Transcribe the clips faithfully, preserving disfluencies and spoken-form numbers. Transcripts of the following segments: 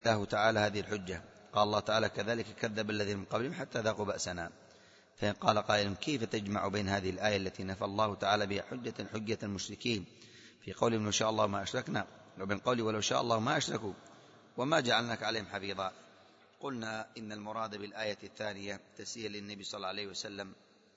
الله تعالى هذه الحجة. قال الله تعالى: كذلك كذب الذين من قبلهم حتى ذاقوا بأسنا. فإن قال قائل: كيف تجمع بين هذه الآية التي نفى الله تعالى بها حجة حجة المشركين في قول لو شاء الله ما أشركنا، وبين قوله ولو شاء الله ما أشركوا وما جعلناك عليهم حفيظا؟ قلنا إن المراد بالآية الثانية تسلية للنبي صلى الله عليه وسلم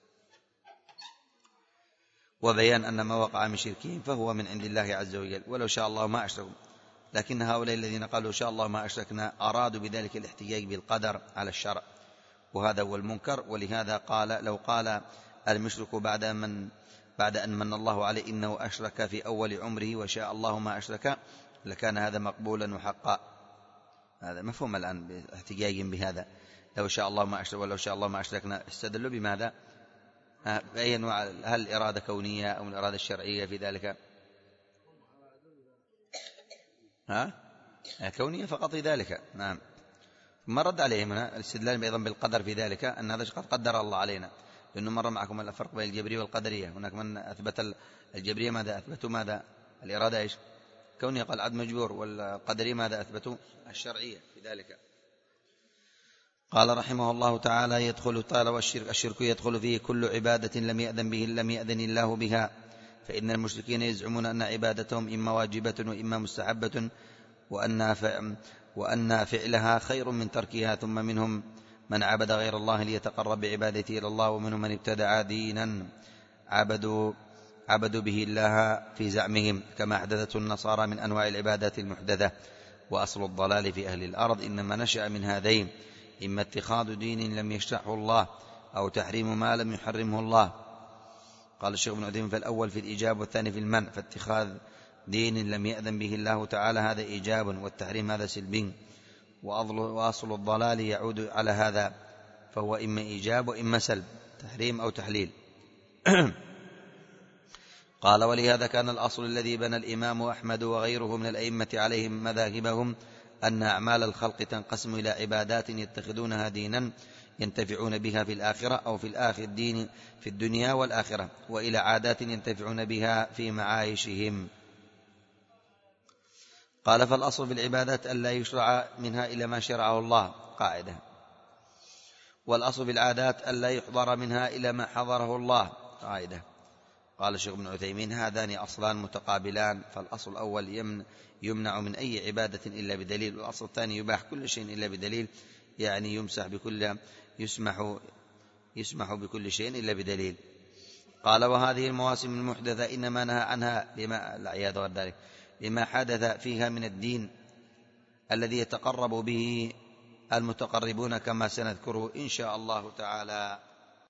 وبيان أن ما وقع من شركهم فهو من عند الله عز وجل، ولو شاء الله ما أشركوا. لكن هؤلاء الذين قالوا شاء الله ما أشركنا أرادوا بذلك الاحتجاج بالقدر على الشرع، وهذا هو المنكر. ولهذا قال: لو قال المشرك بعد من بعد أن من الله عليه إنه أشرك في أول عمره وشاء الله ما أشرك لكان هذا مقبولا وحقا. هذا مفهوم الآن باحتجاج بهذا، لو شاء الله ما أشرك ولو شاء الله ما أشركنا. استدلوا بماذا؟ أي أنواع؟ هل الإرادة كونية أو الإرادة الشرعية في ذلك؟ ها؟ كونية فقط في ذلك. نعم. ثم رد عليهم هنا الاستدلال أيضا بالقدر في ذلك، أن هذا قد قدر الله علينا، لأنه مر معكم الفرق بين الجبرية والقدرية. هناك من أثبت الجبرية ماذا أثبتوا؟ ماذا؟ الإرادة إيش؟ كونية، قال عد مجبور. والقدرية ماذا أثبتوا؟ الشرعية في ذلك. قال رحمه الله تعالى: يدخل تعالى والشرك الشرك يدخل فيه كل عبادة لم يأذن به لم يأذن الله بها، فإن المشركين يزعمون أن عبادتهم إما واجبة وإما مستحبة، وأن وأن فعلها خير من تركها. ثم منهم من عبد غير الله ليتقرب بعبادته إلى الله، ومنهم من ابتدع دينا عبدوا عبدوا به الله في زعمهم، كما أحدثته النصارى من أنواع العبادات المحدثة. وأصل الضلال في أهل الأرض إنما نشأ من هذين: إما اتخاذ دين لم يشرعه الله، أو تحريم ما لم يحرمه الله. قال الشيخ ابن عثيمين: فالأول في الإيجاب والثاني في المنع، فاتخاذ دين لم يأذن به الله تعالى هذا إيجاب، والتحريم هذا سلبي. وأصل الضلال يعود على هذا، فهو إما إيجاب وإما سلب، تحريم أو تحليل. قال: ولهذا كان الأصل الذي بنى الإمام أحمد وغيره من الأئمة عليهم مذاهبهم أن أعمال الخلق تنقسم إلى عبادات يتخذونها دينا ينتفعون بها في الآخرة أو في الآخر الدين في الدنيا والآخرة، وإلى عادات ينتفعون بها في معايشهم. قال: فالأصل في العبادات ألا يشرع منها إلى ما شرعه الله، قاعدة. والأصل في العادات ألا يحضر منها إلى ما حضره الله، قاعدة. قال الشيخ ابن عثيمين: هذان أصلان متقابلان، فالأصل الأول يمنع من أي عبادة إلا بدليل، والأصل الثاني يباح كل شيء إلا بدليل، يعني يمسح بكل يسمح يسمح بكل شيء إلا بدليل. قال: وهذه المواسم المحدثة إنما نهى عنها لما العياذ والذلك لما حدث فيها من الدين الذي يتقرب به المتقربون، كما سنذكره إن شاء الله تعالى.